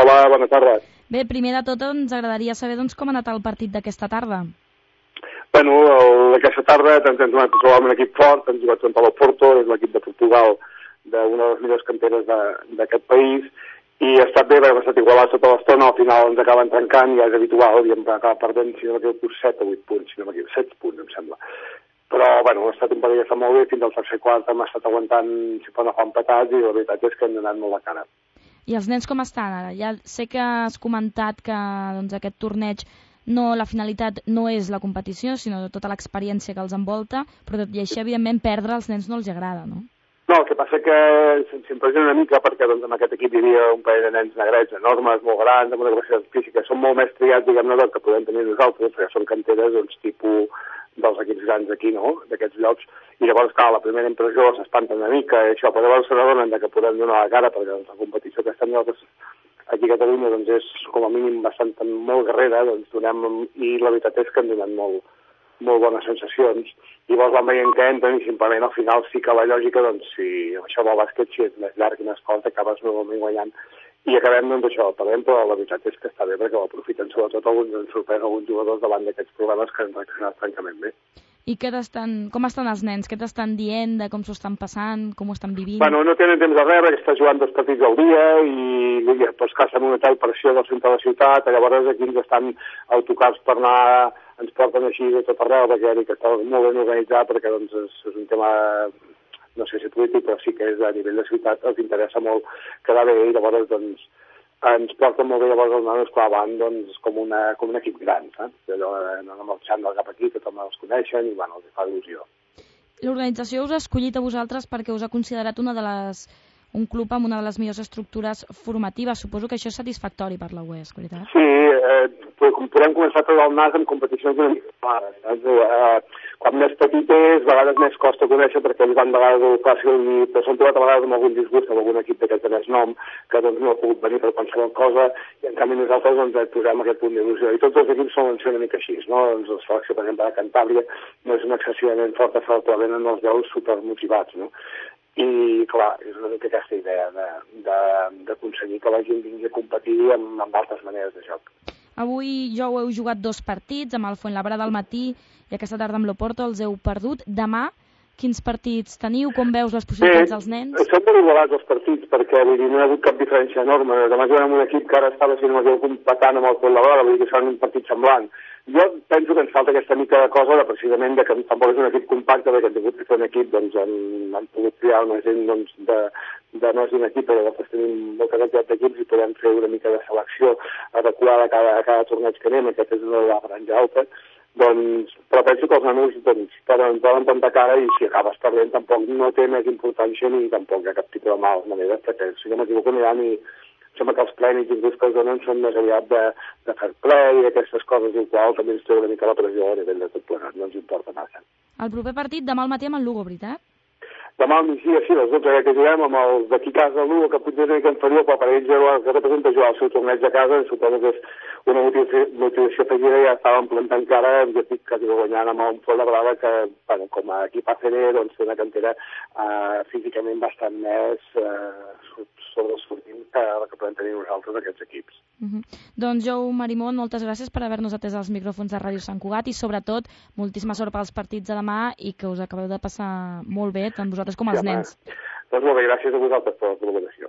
Hola, bona tarda. Bé, primer de tot ens agradaria saber com ha anat el partit d'aquesta tarda. Bueno, aquesta tarda ens hem tornat a trobar amb un equip fort, ens jugat contra l'Oporto, és l'equip de Portugal, d'una de les millors canteres d'aquest país, i ha estat bé, perquè hem estat igualats tota l'estona, al final ens acaben trencant, ja és habitual, i hem acabat perdent, si no m'equivoco, 7 o 8 punts, si no m'equivoco, 7 punts, em sembla. Però, bueno, ha estat un partit que està molt bé, fins al tercer quart hem estat aguantant, si pot agafar empatats, i la veritat és que hem donat molt la cara. I els nens com estan ara? Ja sé que has comentat que aquest torneig la finalitat no és la competició, sinó tota l'experiència que els envolta, però tot i així, evidentment, perdre als nens no els agrada, no? No, el que passa que s'impressiona una mica perquè doncs, en aquest equip hi havia un parell de nens negrets enormes, molt grans, amb una capacitat física. Són molt més triats, diguem-ne, del que podem tenir nosaltres, perquè són canteres, doncs, tipus dels equips grans d'aquí, no?, d'aquests llocs. I llavors, clar, la primera impressió s'espanta una mica, i això, però llavors s'adonen que podem donar la cara, perquè doncs, la competició que estem nosaltres aquí a Catalunya doncs, és com a mínim bastant molt guerrera, doncs, i la veritat és que hem donat molt bones sensacions, i llavors van veient que entren i simplement al final sí que la lògica, doncs si això del bàsquet si és més llarg i més fort acabes normalment guanyant i acabem doncs això, perdem, però la veritat és que està bé perquè ho aprofiten sobretot ens sorprèn alguns jugadors davant d'aquests problemes que han reaccionat francament bé. I com estan els nens? Què t'estan dient de com s'ho estan passant, com ho estan vivint? Bueno, no tenen temps de res, perquè està jugant 2 partits al dia i doncs casen una tal pressió del centre de la ciutat, llavors aquí ens estan autocars per anar, ens porten així de tot arreu, perquè que està molt ben organitzat, perquè doncs és un tema, no sé si polític, però sí que és a nivell de ciutat, els interessa molt quedar bé, i llavors doncs ens porten molt bé, llavors els nanos clar van doncs, com un equip gran, saps? Allò no marxant del cap aquí, tothom els coneixen i bueno, els fa il·lusió. L'organització us ha escollit a vosaltres perquè us ha considerat un club amb una de les millors estructures formatives. Suposo que això és satisfactori per la UES, veritat? Sí, podem començar a treure el nas en competicions una mica clares. Quan més petit és, a vegades més costa conèixer perquè ells van de vegades fàcil, però s'han trobat a vegades amb algun disgust, amb algun equip d'aquest de més nom, que doncs no ha pogut venir per qualsevol cosa, i en canvi nosaltres doncs posem aquest punt d'il·lusió. I tots els equips solen ser una mica així, no? Doncs la selecció, per exemple, de Cantàbria no és una excessivament forta, però venen els veus supermotivats, no? I, clar, és una mica aquesta idea d'aconseguir que la gent vingui a competir amb altres maneres de joc. Avui ja heu jugat 2 partits, amb el Fuenlabrada al matí i aquesta tarda amb l'Oporto, els heu perdut. Demà, quins partits teniu? Com veus les possibilitats dels nens? Són molt igualats els partits, perquè no hi ha hagut cap diferència enorme. Demà juguem amb un equip que ara estava sent competent amb el Fuenlabrada, vull dir que serà un partit semblant. Jo penso que ens falta aquesta mica de cosa, precisament que tampoc és un equip compacte, perquè hem tingut que fer un equip, doncs han pogut triar una gent doncs, de no és un equip, però després tenim molta quantitat d'equips i podem fer una mica de selecció adequada a cada torneig que anem, aquest és una de la franja alta, doncs, però penso que els nanos doncs, poden plantar cara i si acabes perdent tampoc no té més importància ni tampoc hi ha cap tipus de males maneres, perquè si no m'equivoco no hi ha ni... Sembla que els plènits inclús que es donen són més aviat de fair play i aquestes coses, i qual també ens treu una mica la pressió a nivell de tot plegat, no ens importa massa. El proper partit demà al matí amb el Lugo, veritat? Demà al migdia, sí, les 12 que juguem amb els d'aquí a casa del Lugo, que potser és una mica inferior, però per ells que representa jugar el seu torneig de casa, suposo que és una motivació afegida, ja estàvem plantant cara, ja estic quasi guanyant amb un Fuenlabrada que, bueno, com a equip ACB, doncs té una cantera físicament bastant més sobresortint que la que podem tenir nosaltres aquests equips. Doncs Jou Marimon, moltes gràcies per haver-nos atès als micròfons de Ràdio Sant Cugat i sobretot moltíssima sort pels partits de demà i que us acabeu de passar molt bé, tant vosaltres com els nens. Doncs molt bé, gràcies a vosaltres per la col·laboració.